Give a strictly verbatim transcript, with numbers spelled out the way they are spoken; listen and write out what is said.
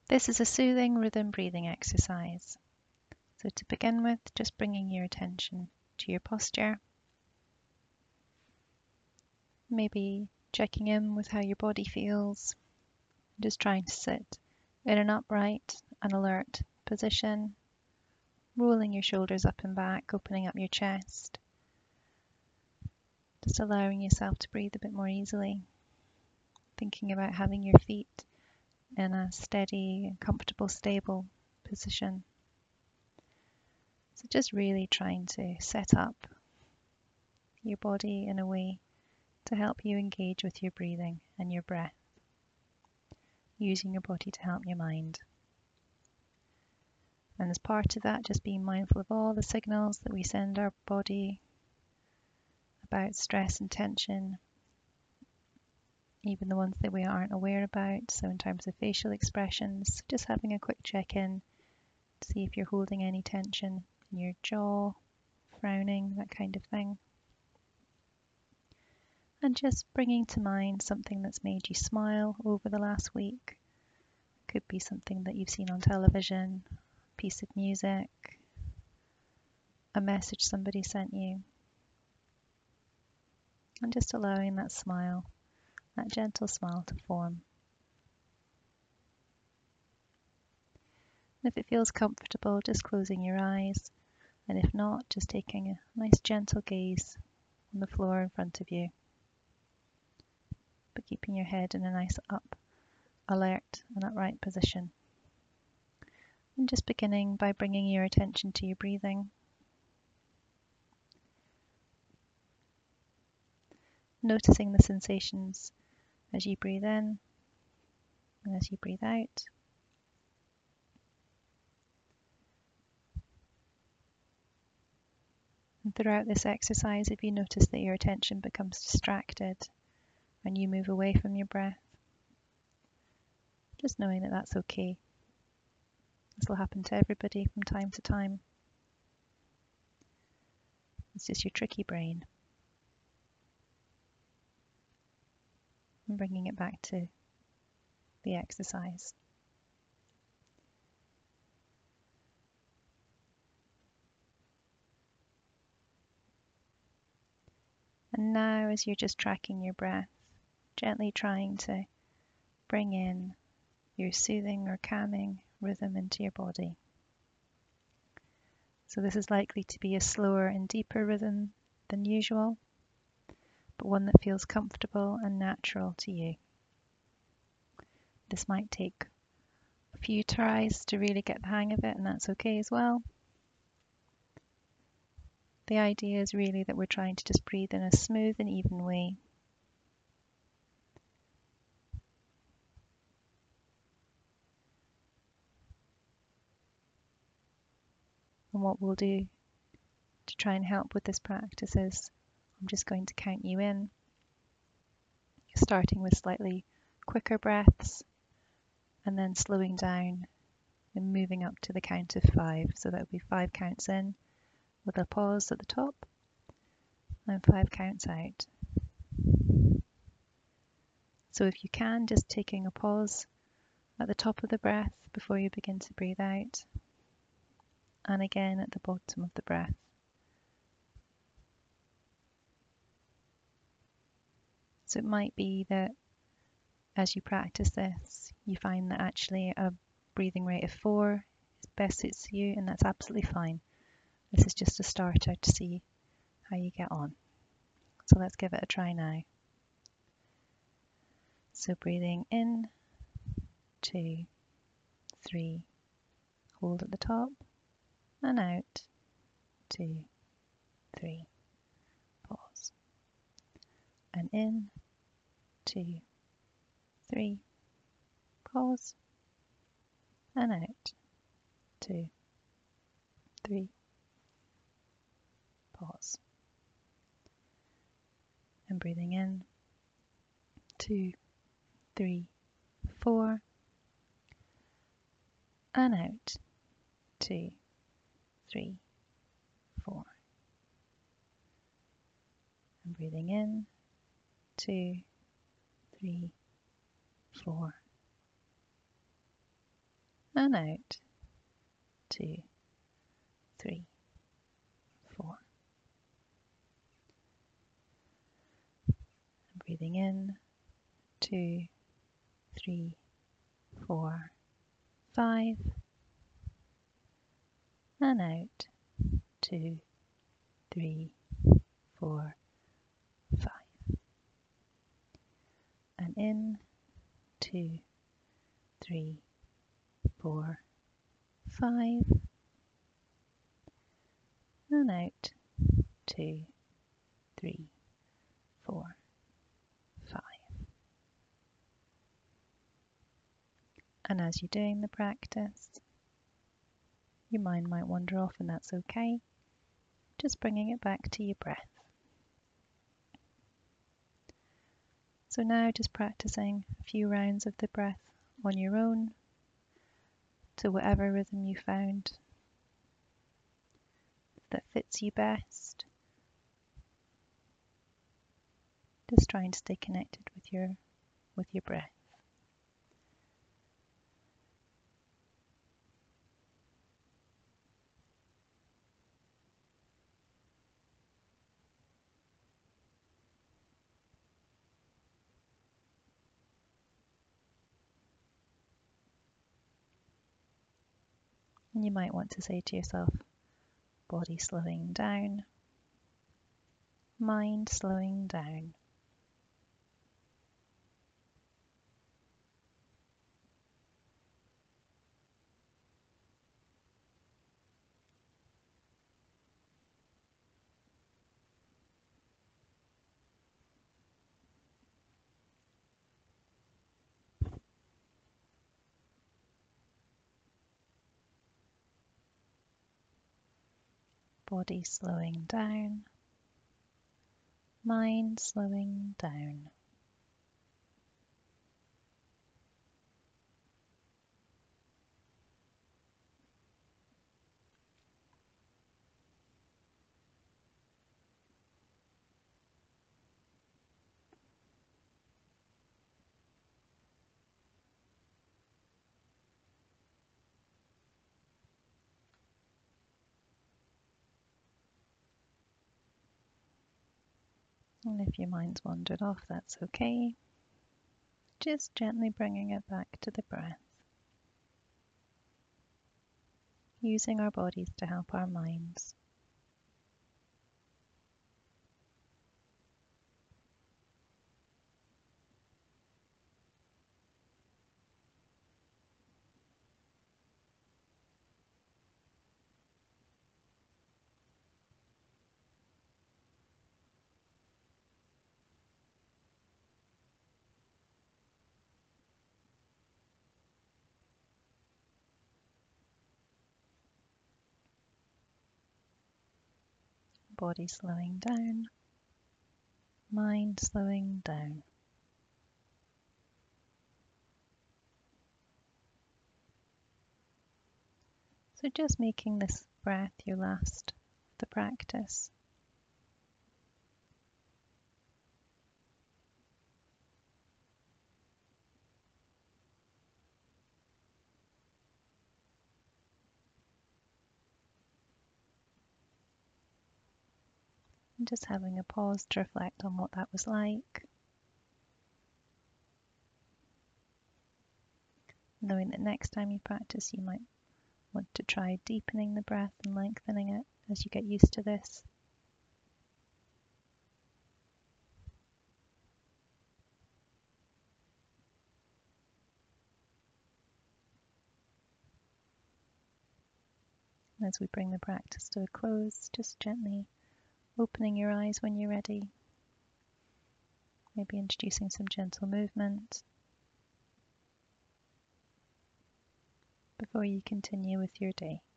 This is a soothing rhythm breathing exercise. So to begin with, just bringing your attention to your posture, maybe checking in with how your body feels, just trying to sit in an upright and alert position, rolling your shoulders up and back, opening up your chest, just allowing yourself to breathe a bit more easily, thinking about having your feet in a steady and comfortable, stable position. So just really trying to set up your body in a way to help you engage with your breathing and your breath, using your body to help your mind. And as part of that, just being mindful of all the signals that we send our body about stress and tension, even the ones that we aren't aware about. So in terms of facial expressions, just having a quick check-in to see if you're holding any tension in your jaw, frowning, that kind of thing. And just bringing to mind something that's made you smile over the last week. Could be something that you've seen on television, a piece of music, a message somebody sent you. And just allowing that smile, that gentle smile to form. And if it feels comfortable, just closing your eyes. And if not, just taking a nice gentle gaze on the floor in front of you. But keeping your head in a nice up, alert and upright position. And just beginning by bringing your attention to your breathing. Noticing the sensations as you breathe in and as you breathe out. And throughout this exercise, if you notice that your attention becomes distracted and you move away from your breath, just knowing that that's okay. This will happen to everybody from time to time. It's just your tricky brain. And bringing it back to the exercise. And now, as you're just tracking your breath, gently trying to bring in your soothing or calming rhythm into your body. So this is likely to be a slower and deeper rhythm than usual, but one that feels comfortable and natural to you. This might take a few tries to really get the hang of it, and that's okay as well. The idea is really that we're trying to just breathe in a smooth and even way. And what we'll do to try and help with this practice is I'm just going to count you in, starting with slightly quicker breaths and then slowing down and moving up to the count of five. So that would be five counts in with a pause at the top and five counts out. So if you can, just taking a pause at the top of the breath before you begin to breathe out, and again at the bottom of the breath. So it might be that as you practice this, you find that actually a breathing rate of four best suits you, and that's absolutely fine. This is just a starter to see how you get on. So let's give it a try now. So breathing in, two, three, hold at the top, and out, two, three, pause. And in, two, three, pause, and out, two, three, pause. And breathing in, two, three, four, and out, two, three, four. And breathing in, two, three, four, and out. Two, three, four. Breathing in, two, three, four, five, and out, two, three, four, five. And in, two, three, four, five, and out, two, three, four, five. And as you're doing the practice, your mind might wander off, and that's okay. Just bringing it back to your breath. So now just practicing a few rounds of the breath on your own to whatever rhythm you found that fits you best. Just trying to stay connected with your with your breath. And you might want to say to yourself, body slowing down, mind slowing down. Body slowing down, mind slowing down. And if your mind's wandered off, that's okay. Just gently bringing it back to the breath. Using our bodies to help our minds. Body slowing down, mind slowing down. So just making this breath your last of the practice. And just having a pause to reflect on what that was like. Knowing that next time you practice, you might want to try deepening the breath and lengthening it as you get used to this. And as we bring the practice to a close, just gently opening your eyes when you're ready. Maybe introducing some gentle movement before you continue with your day.